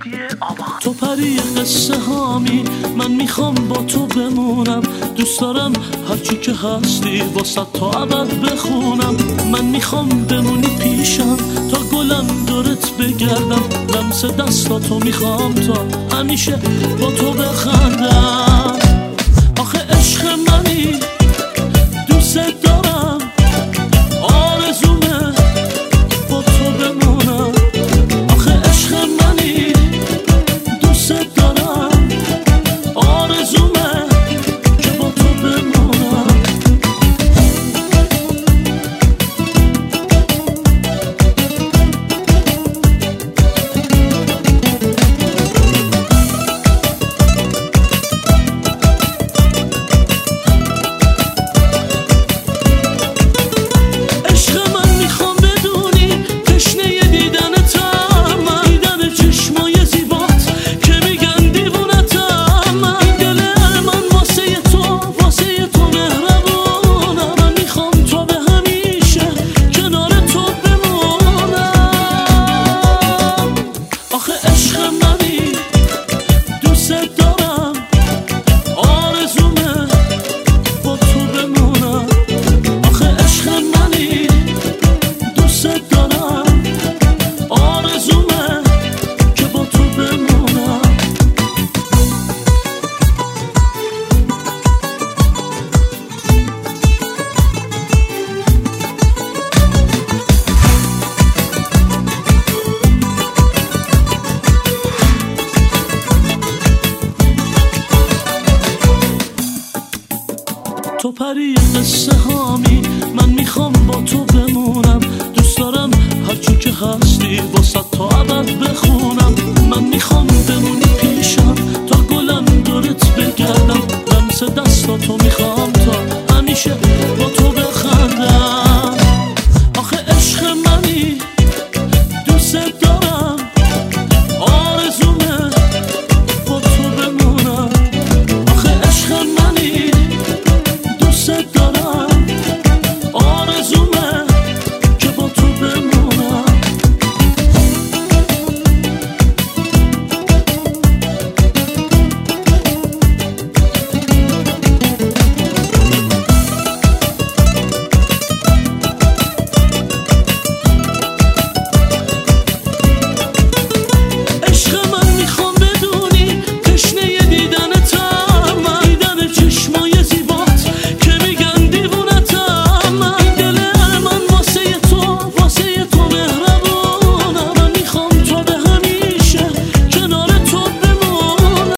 تو پری قصه هامی، من میخوام با تو بمونم. دوست دارم هرچی که هستی واسه تا ابد بخونم. من میخوام بمونی پیشم تا گلم دورت بگردم. لمس دستاتو میخوام تا همیشه با تو بخندم. آخه عشق منی، دوست دارم، آرزومه با تو بمونم. آخه عشق منی، دوست دارم، آرزومه که با تو بمونم. تو پری قصه هامی، من میخوام با تو بمونم. دوست دارم هرچی که هستی واسه تا ابد بخونم. من میخوام بمونی پیشم تا گلم دورت بگردم. لمس دستاتو میخوام تا همیشه با تو بخندم. آخه عشق منی، دوست